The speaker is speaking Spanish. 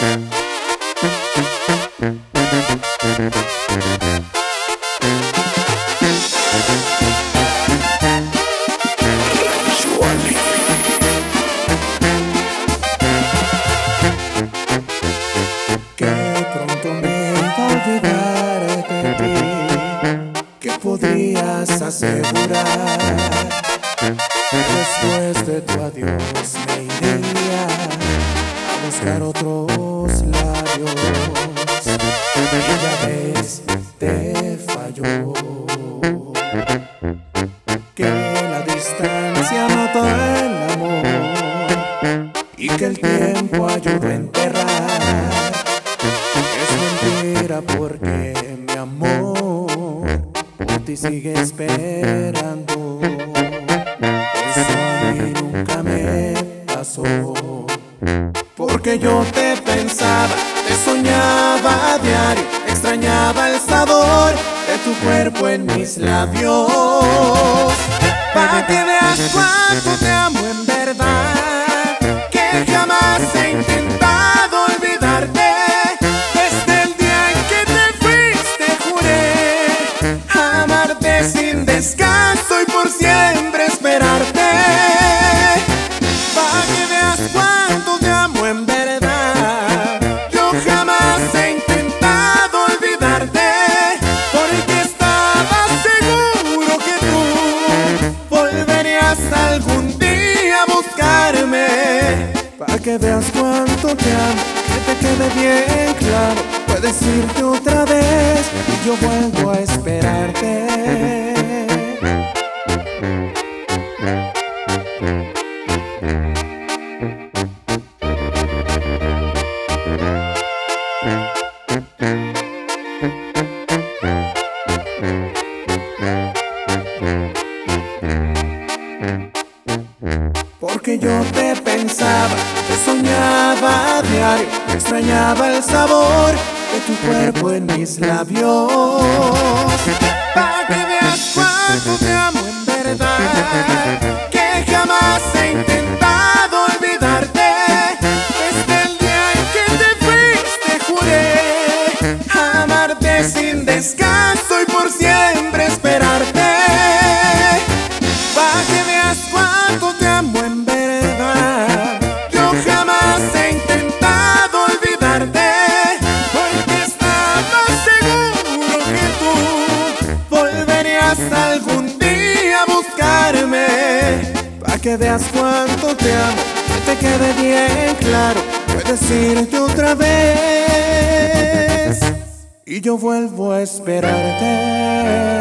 Que pronto me iba a olvidar de ti, que podrías asegurar después de tu adiós me iría a buscar otros labios. Y ya ves, te falló, que la distancia mató el amor y que el tiempo ayudó a enterrar. Es mentira porque mi amor por ti sigue esperando. Eso a mí nunca me pasó, porque yo te pensaba, te soñaba a diario, extrañaba el sabor de tu cuerpo en mis labios. Para que veas cuánto te amo en verdad, que jamás he intentado olvidarte. Desde el día en que te fuiste juré amarte sin descanso y por siempre esperarte. Para que veas cuánto te amo en verdad, yo jamás he intentado olvidarte, porque estaba seguro que tú volverías algún día a buscarme. Para que veas cuánto te amo, que te quede bien claro, puedes irte otra vez y yo vuelvo a esperarte. Porque yo te pensaba, te soñaba a diario, extrañaba el sabor de tu cuerpo en mis labios. Para que veas cuánto te amo en verdad, que jamás he intentado olvidarte. Desde el día en que te fuiste juré amarte sin descanso y por siempre esperarte. Para que veas cuánto te amo en verdad, yo jamás he intentado olvidarte, porque estaba seguro que tú volverías algún día a buscarme. Para que veas cuánto te amo, que te quede bien claro, puedes irte otra vez y yo vuelvo a esperarte.